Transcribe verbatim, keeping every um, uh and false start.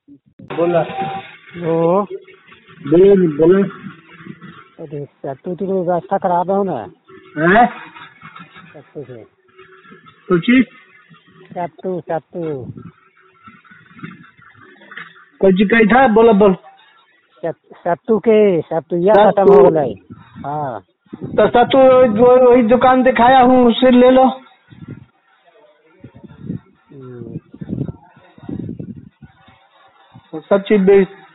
बोला वो बोलो बोलो। अरे सत्तू की कोई व्यवस्था करा दो ना। हैं? सत्तू से कुछ सत्तू सत्तू कुछ कही था बोलो बोल। सत- सत्तू के सत्तुया खत्म सत्तू। हो गए। हाँ तो सत्तू वो- वही दुकान दिखाया हूँ उससे ले लो। हम्म। सब चीज बेच